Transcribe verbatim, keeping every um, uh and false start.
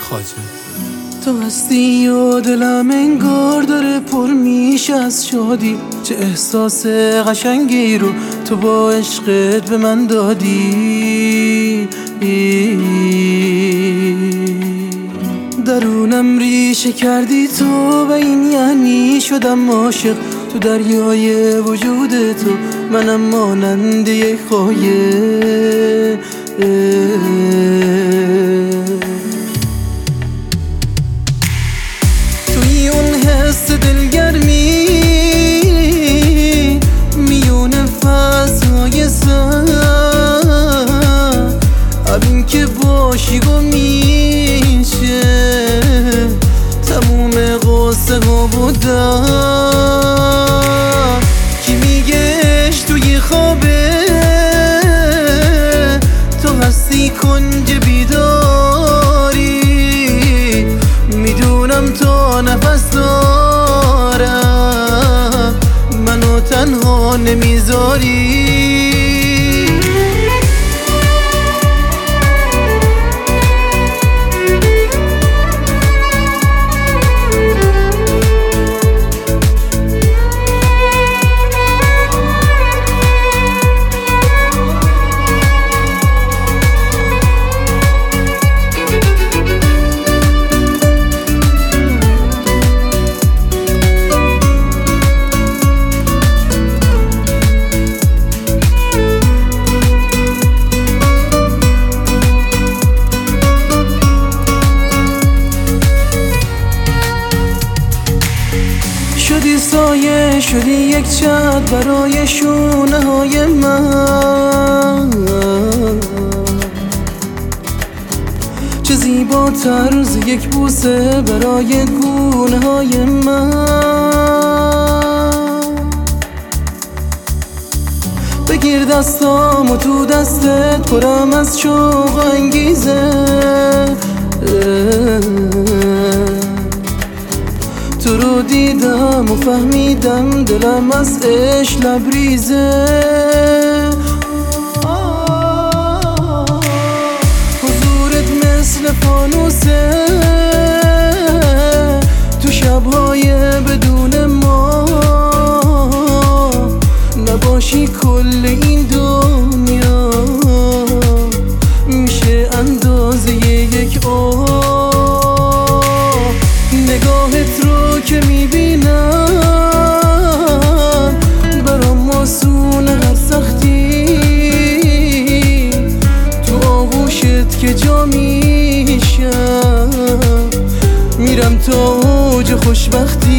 خواجه. تو هستی و دلم انگار داره پر میشه از شادی، چه احساس قشنگی رو تو با عشقت به من دادی. درونم ریشه کردی تو و این یعنی شدم عاشق، تو دریای وجود تو منم مانند یک خایه. توی اون حس دلگرمی میون فضای سر، همین که باشی گم میشه تموم قصه ها بودن. کی میگهش توی خوابه تو هستی کنج بیداری، میدونم تو نفس دارم منو تنها نمیذاری. شدی سایه، شدی یک چت برای شونه های من، چه زیباتر از یک بوسه برای گونه های من. بگیر دستامو تو دستت پرم از شوق و انگیزه، تو رو دیدم و فهمیدم دلم از عشق لبریزه. حضورت مثل فانوسه تو شبهای بدون ما، نباشی کل این دنیا میشه اندازه یک آه. نگاهت رو که میبینم برام آسونه هر سختی، تو آغوشت که جا میشم میرم تا اوج خوشبختی.